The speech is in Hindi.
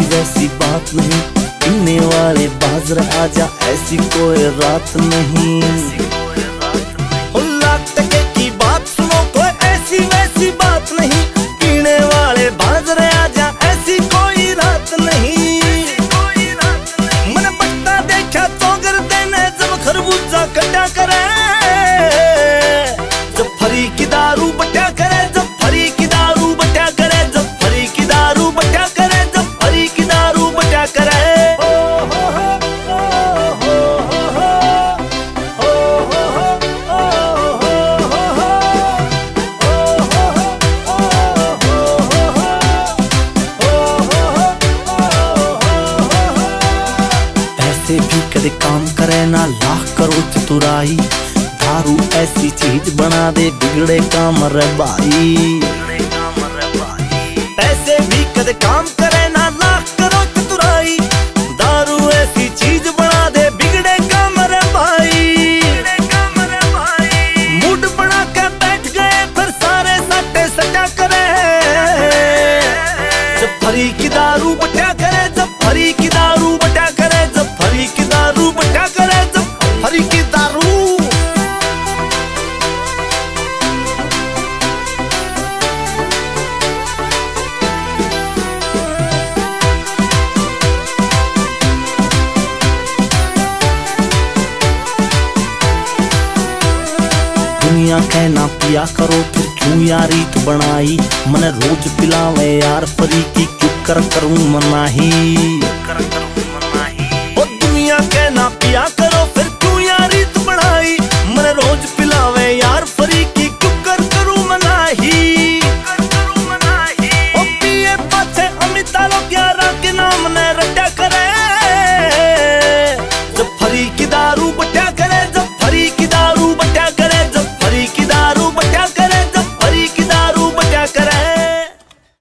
वैसी बात नहीं, पीने वाले बाजरा आजा, ऐसी कोई रात नहीं। लाख टके की बात सुनो, कोई ऐसी वैसी बात नहीं, पीने वाले बाजरे आजा, ऐसी कोई रात नहीं। मैंने बट्टा देखा चौगर देने, जब खरबूजा कटा करे, जब फरी की दारू बट्टा करे, जब फरी की दारू बट्टा करे, जब फरी की दारू बट्टा करे, जब फरी की दारू बट्टा करे। पैसे भी कदे काम करे ना, लाख करो चतुराई, दारू ऐसी चीज बना दे बिगड़े काम रे भाई। पैसे भी कदे काम करे ना, लाख करो चतुराई, दारू ऐसी चीज बना दे बिगड़े काम रे भाई। मूड बना के बैठ गए फिर सारे सट्टे सट्टा करे, जब फरी की दारू बट्टा करे, जब फरी की दारू बट्टा करे, जब फरी की दारू बट्टा करे, जब फरी की दारू। दुनिया कहना पिया करो फिर क्यों यारी तो बनाई, मने रोज पिलावे यार परी की क्यों करूं मनाही। ओ दुनिया कहना पिया करो